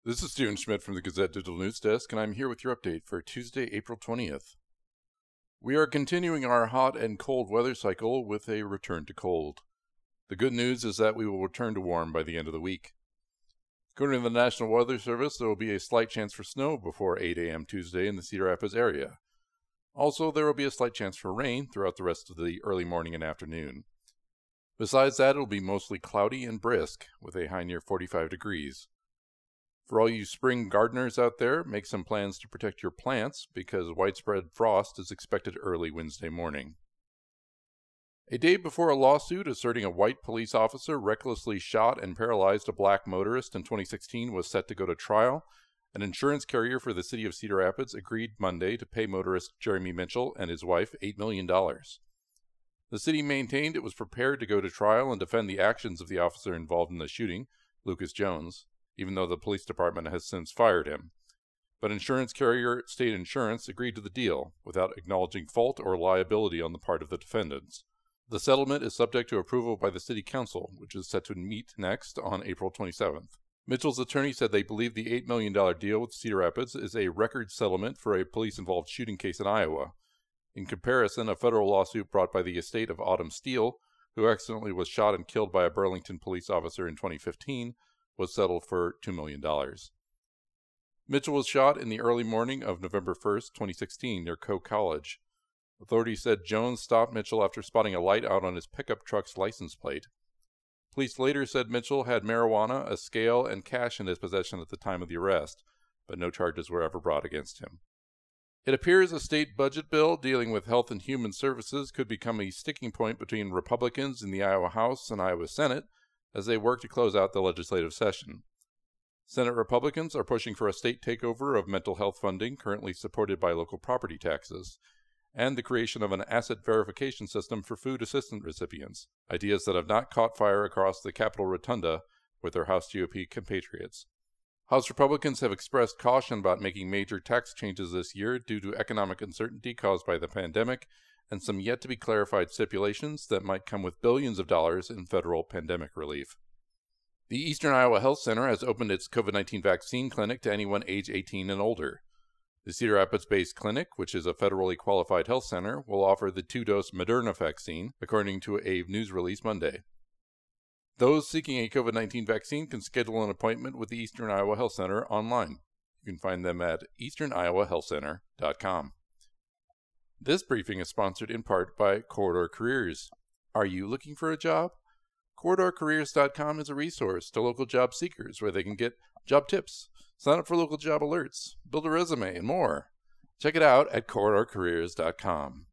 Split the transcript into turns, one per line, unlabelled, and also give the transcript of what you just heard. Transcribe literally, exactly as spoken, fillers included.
This is Steven Schmidt from the Gazette Digital News Desk, and I'm here with your update for Tuesday, April twentieth. We are continuing our hot and cold weather cycle with a return to cold. The good news is that we will return to warm by the end of the week. According to the National Weather Service, there will be a slight chance for snow before eight a.m. Tuesday in the Cedar Rapids area. Also, there will be a slight chance for rain throughout the rest of the early morning and afternoon. Besides that, it will be mostly cloudy and brisk, with a high near forty-five degrees. For all you spring gardeners out there, make some plans to protect your plants because widespread frost is expected early Wednesday morning. A day before a lawsuit asserting a white police officer recklessly shot and paralyzed a black motorist in twenty sixteen was set to go to trial, an insurance carrier for the city of Cedar Rapids agreed Monday to pay motorist Jeremy Mitchell and his wife eight million dollars. The city maintained it was prepared to go to trial and defend the actions of the officer involved in the shooting, Lucas Jones, even though the police department has since fired him. But insurance carrier State Insurance agreed to the deal, without acknowledging fault or liability on the part of the defendants. The settlement is subject to approval by the City Council, which is set to meet next on April twenty-seventh. Mitchell's attorney said they believe the eight million dollars deal with Cedar Rapids is a record settlement for a police-involved shooting case in Iowa. In comparison, a federal lawsuit brought by the estate of Autumn Steele, who accidentally was shot and killed by a Burlington police officer in twenty fifteen, was settled for two million dollars. Mitchell was shot in the early morning of November first, twenty sixteen, near Coe College. Authorities said Jones stopped Mitchell after spotting a light out on his pickup truck's license plate. Police later said Mitchell had marijuana, a scale, and cash in his possession at the time of the arrest, but no charges were ever brought against him. It appears a state budget bill dealing with health and human services could become a sticking point between Republicans in the Iowa House and Iowa Senate as they work to close out the legislative session. Senate Republicans are pushing for a state takeover of mental health funding currently supported by local property taxes, and the creation of an asset verification system for food assistance recipients, ideas that have not caught fire across the Capitol Rotunda with their House G O P compatriots. House Republicans have expressed caution about making major tax changes this year due to economic uncertainty caused by the pandemic and some yet-to-be-clarified stipulations that might come with billions of dollars in federal pandemic relief. The Eastern Iowa Health Center has opened its COVID nineteen vaccine clinic to anyone age eighteen and older. The Cedar Rapids-based clinic, which is a federally qualified health center, will offer the two-dose Moderna vaccine, according to a news release Monday. Those seeking a COVID nineteen vaccine can schedule an appointment with the Eastern Iowa Health Center online. You can find them at eastern iowa health center dot com. This briefing is sponsored in part by Corridor Careers. Are you looking for a job? corridor careers dot com is a resource to local job seekers where they can get job tips, sign up for local job alerts, build a resume, and more. Check it out at corridor careers dot com.